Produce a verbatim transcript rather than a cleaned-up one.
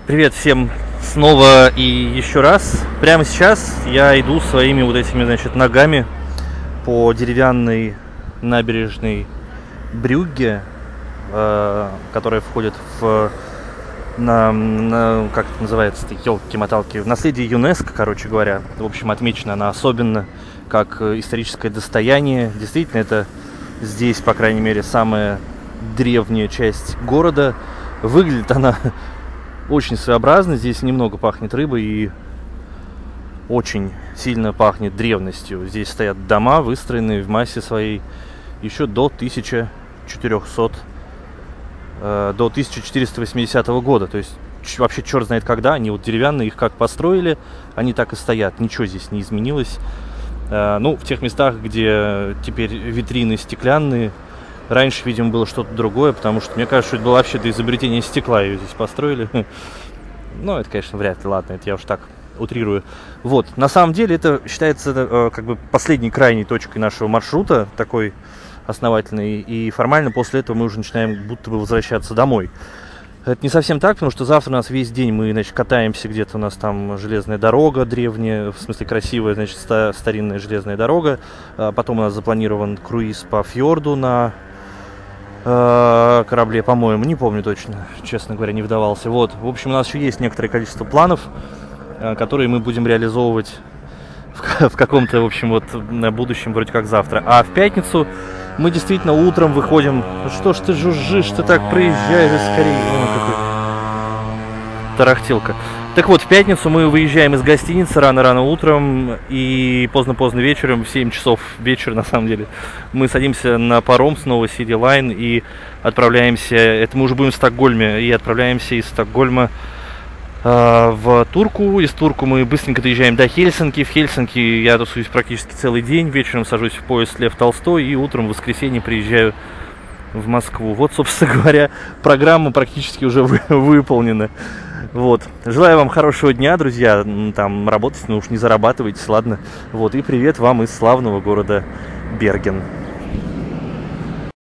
Привет всем снова и еще раз. Прямо сейчас я иду своими вот этими, значит, ногами по деревянной набережной Брюгге, э, которая входит в, на, на как это называется, елки-моталки, в наследие ЮНЕСКО, короче говоря. В общем, отмечена она особенно как историческое достояние. Действительно, это здесь, по крайней мере, самая древняя часть города. Выглядит она очень своеобразно. Здесь немного пахнет рыбой и очень сильно пахнет древностью. Здесь стоят дома, выстроенные в массе своей еще до тысяча четырёхсот, э, до тысяча четыреста восьмидесятого года. То есть вообще черт знает когда. Они вот деревянные, их как построили, они так и стоят. Ничего здесь не изменилось. Э, ну, в тех местах, где теперь витрины стеклянные, раньше, видимо, было что-то другое, потому что, мне кажется, что это было вообще до изобретения стекла, ее здесь построили. Ну, это, конечно, вряд ли, ладно, это я уж так утрирую. Вот, на самом деле, это считается э, как бы последней крайней точкой нашего маршрута, такой основательный, и формально после этого мы уже начинаем будто бы возвращаться домой. Это не совсем так, потому что завтра у нас весь день мы, значит, катаемся где-то, у нас там железная дорога древняя, в смысле красивая, значит, ста- старинная железная дорога. А потом у нас запланирован круиз по фьорду на корабле, по-моему, не помню точно, честно говоря, не вдавался. Вот, в общем, у нас еще есть некоторое количество планов, которые мы будем реализовывать в, в каком-то, в общем, вот на будущем, вроде как завтра. А в пятницу мы действительно утром выходим. Ну что ж ты жужжишь, ты так проезжай же скорее. О, какой тарахтелка. Так вот, в пятницу мы выезжаем из гостиницы рано-рано утром и поздно-поздно вечером, в семь часов вечера, на самом деле, мы садимся на паром снова City Line и отправляемся, это мы уже будем в Стокгольме, и отправляемся из Стокгольма э, в Турку. Из Турку мы быстренько доезжаем до Хельсинки. В Хельсинки я тусуюсь практически целый день, вечером сажусь в поезд Лев Толстой и утром в воскресенье приезжаю в Москву. Вот, собственно говоря, программа практически уже вы, выполнена. Вот. Желаю вам хорошего дня, друзья. Там работать, но уж не зарабатывайтесь, ладно. Вот. И привет вам из славного города Берген.